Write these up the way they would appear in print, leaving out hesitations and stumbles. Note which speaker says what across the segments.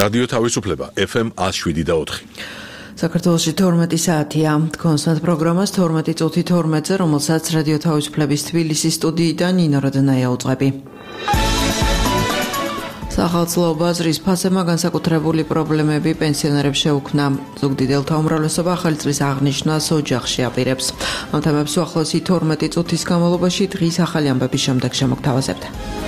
Speaker 1: რადიო თავისუფლება FM 107.4.
Speaker 2: საქართველოში 12 საათია. კონსტანტ პროგრამას 12 წუთი 12-ზე, რომელსაც რადიო თავისუფლების თბილისის სტუდიიდან ნინო როდნაია უწყები. სახალხო ბაზრის ფასებმა განსაკუთრებული პრობლემები პენსიონერებს შეუქმნა. ზუგდიდელთა უმრავლესობა ახალი წლის აღნიშვნას ოჯახში აპირებს. ამ თემებს უახლოესი 12 წუთის განმავლობაში დღის ახალი ამბების შემდეგ შემოგთავაზებთ.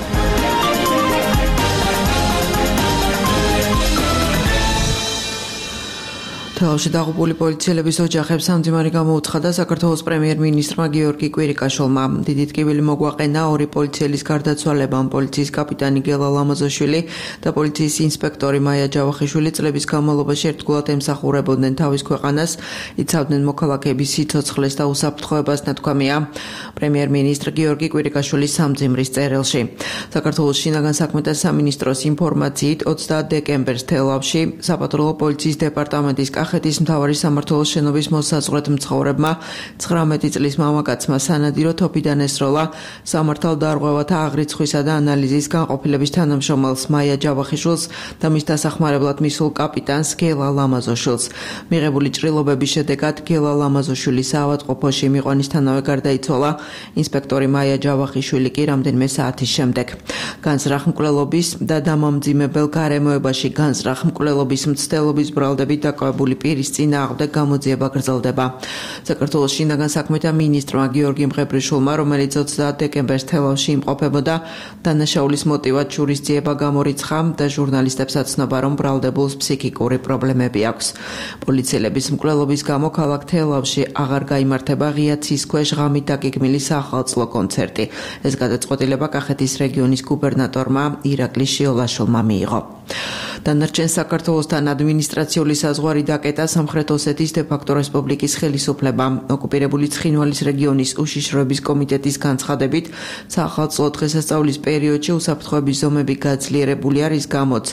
Speaker 2: თელავში დაღუპული პოლიციელების ოჯახებს სამძიმარი გამოუცხადა საქართველოს პრემიერ-მინისტრმა გიორგი კვირიკაშვილმა. დიდი ტკივილი მოგვაყენა ორი პოლიციელის გარდაცვალებამ. პოლიციის კაპიტანი გელა ლამაზოშვილი და პოლიციის ინსპექტორი მაია ჯავახიშვილი წლების განმავლობაში ერთგულად ემსახურებოდნენ თავის ქვეყანას, იცავდნენ მოქალაქეების სიცოცხლეს და უსაფრთხოებას, ნათქვამია პრემიერ-მინისტრ გიორგი კვირიკაშვილის სამძიმრის წერილში. საქართველოს შინაგან საქმეთა სამინისტროს ინფორმაციით 20 დეკემბერს თელავში საპატრულო პოლიციის დეპარტამენტის კახეთის მთავარი სამმართველოს შენობის მოსაზღვრეთ მცხოვრებმა 19 წლის მამაკაცმა სანადირო თოფიდან ესროლა სამართალდარღვევათა აღრიცხვისა და ანალიზის განყოფილების თანამშრომელს მაია ჯავახიშვილს და მის დასახმარებლად მისულ კაპიტანს გელა ლამაზოშვილს. მიღებული ჭრილობების შედეგად გელა ლამაზოშვილი საავადმყოფოში მიყვანისთანავე გარდაიცვალა. ინსპექტორი მაია ჯავახიშვილი კი რამდენიმე საათის შემდეგ. განზრახ მკვლელობის და დამამძიმებელ გარემოებაში განზრახ მკვლელობის მცდელობის ბრალდებით დაკავებული პირის წინააღმდეგ გამოძიება გრძელდება. საქართველოს შინაგან საქმეთა მინისტრმა გიორგი მღებრიშვილმა, რომელიც 20 დეკემბერს თელავში იმყოფებოდა, დანაშაულის მოტივად შურისძიება გამორიცხა და ჟურნალისტებს აცნობა, რომ ბრალდებულს ფსიქიკური პრობლემები აქვს. პოლიციელების მკვლელობის გამო ქალაქ თელავში აღარ გაიმართება ღია ცის ქვეშ ღამით დაგეგმილი საახალწლო კონცერტი. ეს გადაწყვეტილება კახეთის რეგიონის გუბერნატორმა ირაკლი შიოლაშვილმა მიიღო. დანარჩენ საქართველოსთან ადმინისტრაციული საზღვარი დაკეტა სამხრეთ ოსეთის დე-ფაქტო რესპუბლიკის ხელისუფლებამ. ოკუპირებული ცხინვალის რეგიონის უშიშროების კომიტეტის განცხადებით, საახალწლო დღესასწაულის პერიოდში უსაფრთხოების ზომები გაძლიერებულია, რის გამოც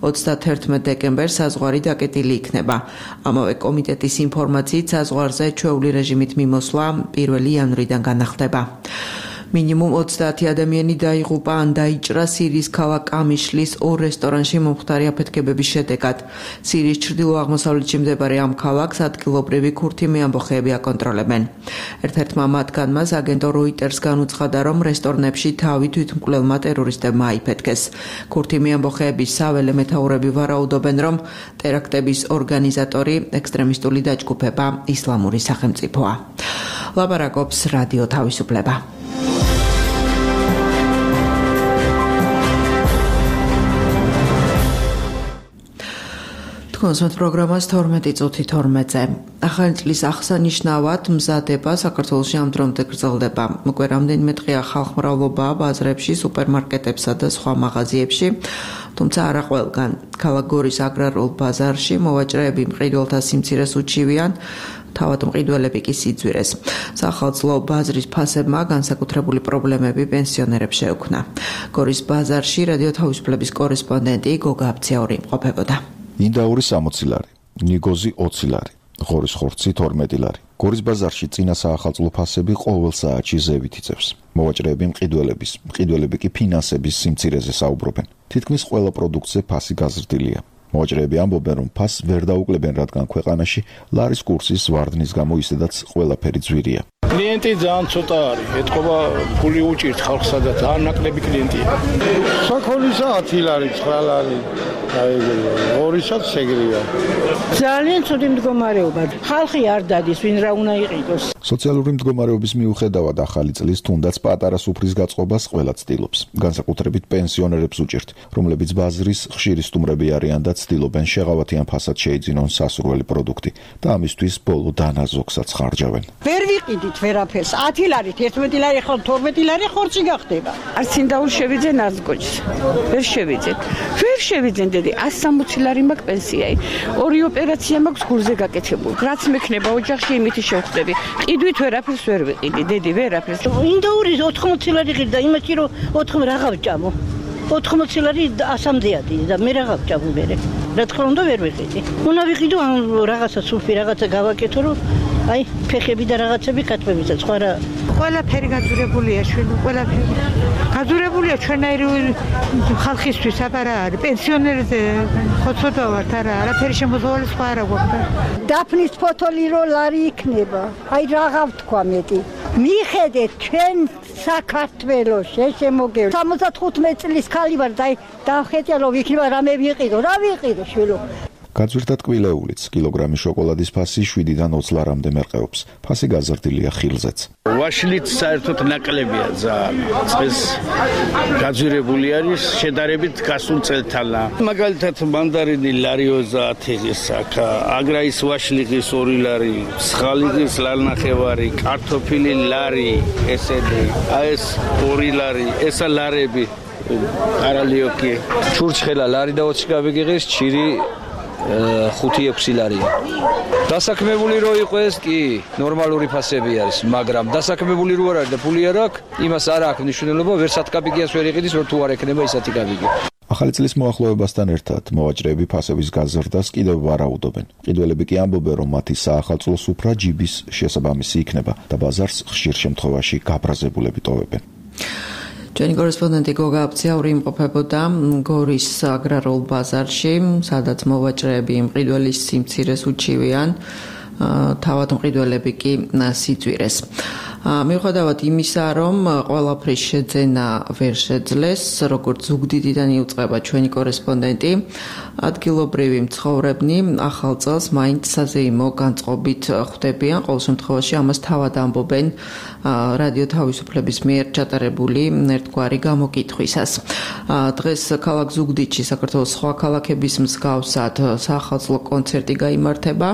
Speaker 2: 31 დეკემბერს საზღვარი დაკეტილი იქნება. ამავე კომიტეტის ინფორმაციით, საზღვარზე ჩვეული რეჟიმით მიმოსვლა 1 იანვრიდან განახდება. მინიმუმ 30 ადამიანი დაიღუპა ან დაიჭრა სირიის ქალაქ კამიშლის ორ რესტორანში მომხდარი აფეთქებების შედეგად. სირიის ჩრდილო-აღმოსავლეთში მდებარე ამ ქალაქს ადგილობრივი ქურთი მეამბოხეები აკონტროლებენ. ერთ-ერთმა მათგანმა აგენტო როიტერს განუცხადა, რომ რესტორნებში თავი თვითმკვლელმა ტერორისტებმა აიფეთქეს. ქურთი მეამბოხეების საველე მეთაურები ვარაუდობენ, რომ ტერაქტების ორგანიზატორი ექსტრემისტული დაჯგუფება ისლამური სახელმწიფოა. ლაპარაკობს რადიო თავისუფლება. კონსტანტ პროგრამას 12 წუთი 12-ზე. ახალი წლის აღსანიშნავად მზადება საქართველოში ამ დრომდე გრძელდება. უკვე რამდენიმე დღეა ხალხმრავლობა ბაზრებში, სუპერმარკეტებსა და სხვა მაღაზიებში, თუმცა არა ყველგან. ქალაქ გორის აგრარულ ბაზარში მოვაჭრეები მყიდველთა სიმცირეს უჩივიან, თავად მყიდველები კი სიძვირეს. სახალხო ბაზრის ფასებმა განსაკუთრებული პრობლემები პენსიონერებს შეუქმნა. გორის ბაზარში რადიო თავისუფლების კორესპონდენტი გოგა აბციური იმყოფებოდა.
Speaker 3: ინდაური 60 ლარი, ნიგოზი 20 ლარი, ღორის ხორცი 12 ლარი. გორის ბაზარში წინა საახალწლო ფასები ყოველ საათში ზევით იწევს. მოვაჭრეები მყიდველები კი ფინანსების სიმცირეზე საუბრობენ. თითქმის ყველა პროდუქტზე ფასი გაზრდილია. მოვაჭრეები ამბობენ, რომ ფასს ვერ დაუკლებენ, რადგან ქვეყანაში ლარის კურსის ვარდნის გამო ისედაც ყველაფერი ძვირია.
Speaker 4: კლიენტი ძალიან ცოტა არის, ეთქობა ფული უჭირთ ხალხსა და ძალიან ნაკლები კლიენტია. საქონლისა 10 ლარი, 9 ლარი, ორისაც ეგრეა.
Speaker 5: ძალიან ცუდი მდგომარეობა. ხალხი არ დადის, ვინ რა უნდა იყიდოს.
Speaker 3: სოციალური მდგომარეობის მიუხედავად ახალი წლის თუნდაც პატარა სუფრის გაწყობას ყველა ცდილობს. განსაკუთრებით პენსიონერებს უჭირთ, რომლებიც ბაზრის ხშირი სტუმრები არიან და ცდილობენ შეღავათიან ფასად შეიძინონ სასურველი პროდუქტი და ამისთვის ბოლო დანაზოგსაც ხარჯავენ.
Speaker 5: ვერ ვიყიდით ვერაფერს. 10 ლარი, 11 ლარი, ხო 12 ლარი ხორცი გახდება. არც ინდაურ შევიძენ, არც გოჯს. ვერ შევიძენ. ვერ შევიძენ დედი, 160 ლარი მაქვს პენსიაი. ორი ოპერაცია მაქვს გულზე გაკეთებული. რაც მექნება ოჯახში, იმითი შევხვდები. ყიდვით ვერაფერს ვერ ვიყიდი, დედი, ვერაფერს.
Speaker 6: ინდაური 80 ლარი ყიდა, იმაში რომ 80 რა გავჭამო. 80 ლარი 100-მდე ადი და მე რა გავჭამო მე. რა თქმა უნდა ვერ ვიყიდი. უნდა ვიყიდო რაღაცა სულფი, რაღაცა გავაკეთო, რომ აი ფეხები და რაღაცები კატვები და სხვა რა
Speaker 7: ყველაფერი გაძურებულია შვილო, ყველაფერი. გაძურებულია ჩვენაირი ხალხისთვის აბარა არის. პენსიონერზე ხოცოდა ვართ არა, არაფერი შემოძღვარი სხვა არა გვაქვს.
Speaker 8: დაფნის ფოთოლი რო ლარი იქნება. აი რაღა ვთქვა მეტი. მიხედეთ ჩვენ საქართველოს შემოგევლ 75 წლის ქალი ვარ და დავხედე რომ იქნება რამე ვიყიდო, რა ვიყიდო შვილო.
Speaker 3: გაძვირდა ტკბილეულიც, კილოგრამი შოკოლადის ფასი 7-დან 20 ლარამდე მერყეობს. ფასი გაზრდილია ხილზეც.
Speaker 4: ვაშლით საერთოდ ნაკლებია ძალიან. წეს გაძვირებული არის შედარებით გასულ წელთან. მაგალითად მანდარინი ლარი 30 ის აქ, აგრაის ვაშლიხის 2 ლარი, სხალიკის ლარნახევარი, კარტოფილი ლარი, ესენი, აი ეს 2 ლარი, ესა ლარები. არალიოკი.
Speaker 9: ჩურჩხელა ლარი და 20 კაპიკის, ჩირი 5-6 ლარია. დასაქმებული რო იყო ეს კი ნორმალური ფასები არის, მაგრამ დასაქმებული რო არ არის და ფული არ აქვს, იმას არ აქვს მნიშვნელობა, ვერ 10 კაპიკიას ვერ იყიდის, რომ თუ არ ექნება ის 10 კაპიკი.
Speaker 3: ახალი წლის მოახლოებასთან ერთად მოვაჭრეები ფასების გაზრდას კიდევ ვარაუდობენ. ყიდველები კი ამბობენ, რომ მათი საახალწლო სუფრა ჯიბის შესაბამისი იქნება და ბაზარს ხშირ შემთხვევაში გაბრაზებულები ტოვებენ.
Speaker 2: ჩვენი კორესპონდენტი გოგა აბციური იმყოფებოდა გორის აგრარულ ბაზარში, სადაც მოვაჭრეები მყიდველის სიმცირეს უჩივიან, თავად მყიდველები კი სიძვირეს. მიუხედავად იმისა, რომ ყველაფრის შეძენა ვერ შეძლეს, როგორც ზუგდიდიდან იუწყება ჩვენი კორესპონდენტი, ადგილობრივი მცხოვრებნი ახალ წელს მაინც საზეიმო განწყობით ხვდებიან. ყოველ შემთხვევაში ამას თავად ამბობენ რადიო თავისუფლების მიერ ჩატარებული ერთგვარი გამოკითხვისას. დღეს ქალაქ ზუგდიდში საქართველოს სხვა ქალაქების მსგავსად საახალწლო კონცერტი გაიმართება,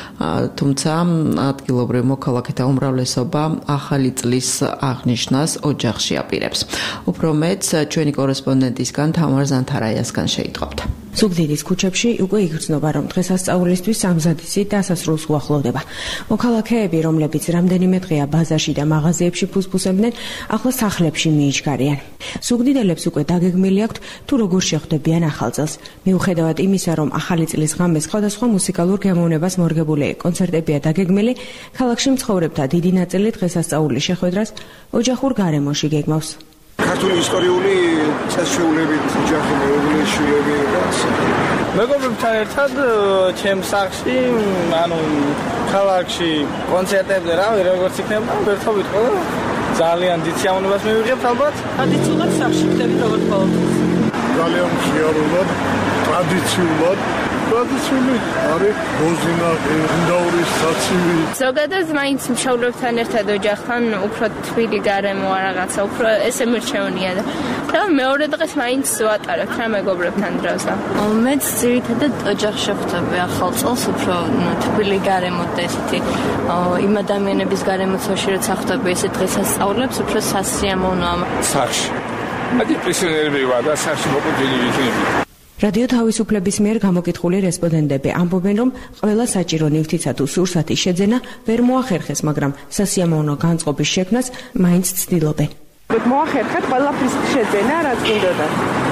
Speaker 2: თუმცა ადგილობრივ მოქალაქეთა უმრავლესობა ახალი წლის აღნიშვნას ოჯახში აპირებს. უფრო მეტს ჩვენი კორესპონდენტისგან თამარ ზანთარაიასგან შეიტყობთ.
Speaker 10: ზუგდიდის ქუჩებში უკვე იგრძნობა, რომ დღესასწაულისთვის სამზადისი დასასრულს უახლოვდება. მოქალაქეები, რომლებიც რამდენიმე დღეა ბაზარში და მაღაზიებში ფუსფუსებდნენ, ახლა სახლებში მიიჩქარიან. ზუგდიდელებს უკვე დაგეგმილი აქვთ, თუ როგორ შეხვდებიან ახალ წელს. მიუხედავად იმისა, რომ ახალი წლის ღამეს სხვადასხვა მუსიკალურ გემოვნებას მორგებული კონცერტებია დაგეგმილი, ქალაქში მცხოვრებთა დიდი ნაწილი დღესასწაულის შეხვედრას ოჯახურ გარემოში გეგმავს.
Speaker 11: ქართული ისტორიული წესჩვეულებით ოჯახი მეუღლის შვილები და ასე.
Speaker 12: მეგობრებთან ერთად ჩემს სახლში, ანუ ქალაქში კონცერტებზე რავი როგორც იქნება, ვერთობით ყო ძალიან დიდ სიამოვნებას მივიღებთ ალბათ.
Speaker 6: ტრადიციულად სახლში ხდებით როგორც ყოველთვის.
Speaker 11: ძალიან მხიარულად, ტრადიციულად ტრადიციული არის ბოზინა, ინდაურის საცივი.
Speaker 13: ზოგადად მაინც მშობლებთან ერთად ოჯახთან უფრო თბილი გარემო რაღაცა, უფრო ესე მირჩევნია და მეორე დღეს მაინც ვატარებ რა მეგობრებთან დროზე.
Speaker 14: მეც ძირითადად ოჯახში ხვდები ახალ წელს უფრო თბილი გარემოთ და ესეთი იმ ადამიანების გარემოც როცა ხვდები ესე დღესასწაულებს უფრო სასიამოვნოა.
Speaker 15: სახში. ადი პენსიონერები ვარ და სახში მოკვდილი ვიქნები.
Speaker 10: რადიო თავისუფლების მიერ გამოკითხული რესპონდენტები ამბობენ, რომ ყველა საჭირო ნივთისა თუ სურსათის შეძენა ვერ მოახერხეს, მაგრამ სასიამოვნო განწყობის შექმნას მაინც ცდილობენ.
Speaker 5: მოახერხეთ ყველაფრის შეძენა, რაც გინდოდა.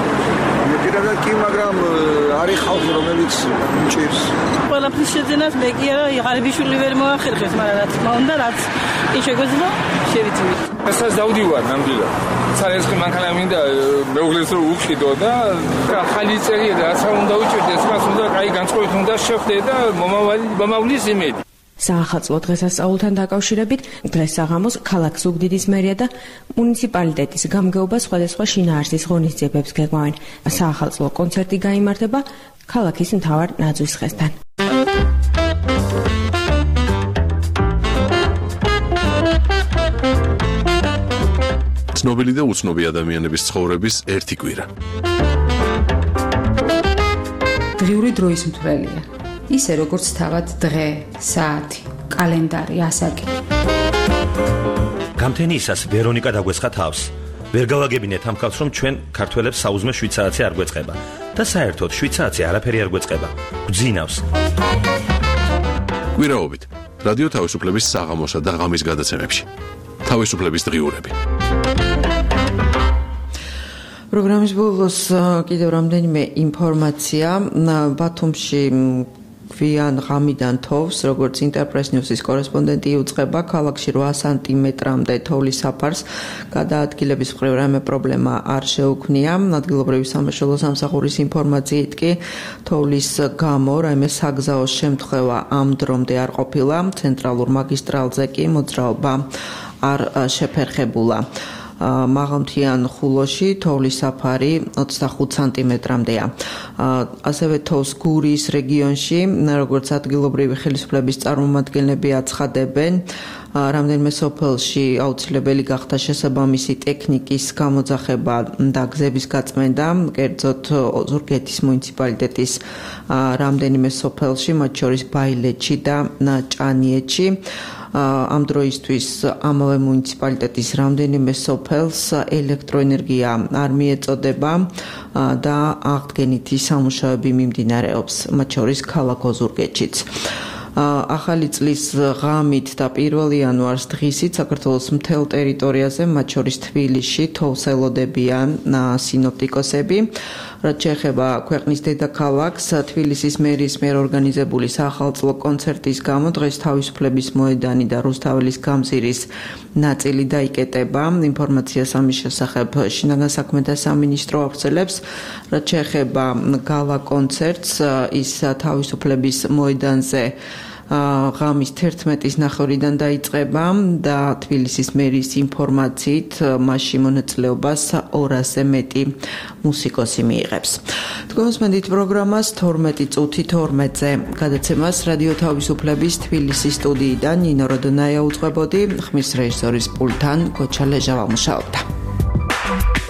Speaker 11: მეტად კი, მაგრამ არის ხალხი, რომელიც მჭირს.
Speaker 6: ყველაფრის შეძენას მე კი არა, ღარიბიშვილი ვერ მოახერხეს, მაგრამ რაც უნდა, რაც კი შეგვეძლო, შევიცვლით.
Speaker 15: ესაც დავდივარ ნამდვილად. საერთოდ მანქანა მინდა მეუღლეს რო უხიდო და ხალი წერია და რაც უნდა უჭირდეს, მას უნდა კაი განწყობით უნდა შეხვდე და მომავლის იმედი.
Speaker 10: საახალწლო დღესასწაულთან დაკავშირებით დღეს საღამოს ქალაქ ზუგდიდის მერია და მუნიციპალიტეტის გამგეობა სხვადასხვა შინაარსის ღონისძიებებს გეგმავენ. საახალწლო კონცერტი გაიმართება ქალაქის მთავარ ნაძვის ხესთან.
Speaker 1: ცნობილი და უცნობი ადამიანების ცხოვრების ერთი კვირა.
Speaker 16: დღიური დროის მთვრელია. ისე როგორც თავად დღე, საათი, კალენდარი, ასაკი.
Speaker 17: გამთენიისას ვერონიკა დაგვესხა თავს. ვერ გავაგებინეთ ამ ხალხს, რომ ჩვენ ქართველებს საუზმე 7 საათი არ გვეწყება და საერთოდ 7 საათი არაფერი არ გვეწყება. გვძინავს.
Speaker 1: კვირაობით რადიო თავისუფლების საღამოსა და ღამის გადაცემებში. თავისუფლების დღიურები. პროგრამის ბოლოს კიდევ რამდენიმე ინფორმაცია. ბათუმში
Speaker 2: გვიან ღამიდან თოვს, როგორც Interpress News-ის კორესპონდენტი იუწყება, ქალაქში 8 სანტიმეტრამდე თოვლის საფარს გადაადგილების მხრივ რამე პრობლემა არ შეუქმნია. ადგილობრივი სამშობლო სამსახურის ინფორმაციით კი თოვლის გამო რაიმე საგზაო შემთხვევა ამ დრომდე არ ყოფილა. ცენტრალურ მაგისტრალზე კი მოძრაობა არ შეფერხებულა. მაღალმთიან ხულოში თოვლის საფარი 25 სანტიმეტრამდეა. ასევე თოვს გურიის რეგიონში, როგორც ადგილობრივი ხელისუფლების წარმომადგენლები აცხადებენ, რამდენიმე სოფელში აუცილებელი გახდა შესაბამისი ტექნიკის გამოძახება და გზების გაწმენდა, კერძოდ ზურგეთის მუნიციპალიტეტის რამდენიმე სოფელში, მათ შორის ბაილეთში და ჭანიეთში. ამ დროისთვის ამავე მუნიციპალიტეტის რამდენიმე სოფელს ელექტროენერგია არ მიეწოდება და აღდგენითი სამუშაოები მიმდინარეობს, მათ შორის ქალაქ ოზურგეთშიც. ახალი წლის ღამით და 1 იანვარს დღისით საქართველოს მთელ ტერიტორიაზე, მათ შორის თბილისში, თოვს ელოდებიან სინოპტიკოსები. რაც შეეხება ქვეყნის დედაქალაქს, თბილისის მერის მიერ ორგანიზებული საახალწლო კონცერტის გამო დღეს თავისუფლების მოედანი და რუსთაველის გამზირის ნაწილი დაიკეტება. ინფორმაციას ამის შესახებ შინაგან საქმეთა სამინისტრო ავრცელებს. რაც შეეხება გალა კონცერტს, ის თავისუფლების მოედანზე ღამის 11-ის ნახევრიდან დაიწყება და თბილისის მერის ინფორმაციით მასში მონაწილეობას 200-ზე მეტი მუსიკოსი მიიღებს. თქვენსმენდით პროგრამას 12 წუთი 12-ზე გადაცემას რადიო თავისუფლების თბილისის სტუდიიდან ნინო როდონაია უძღვებოდი, ხმის რეჟისორის პულტთან გოჩა ლეჟავა მუშაობდა.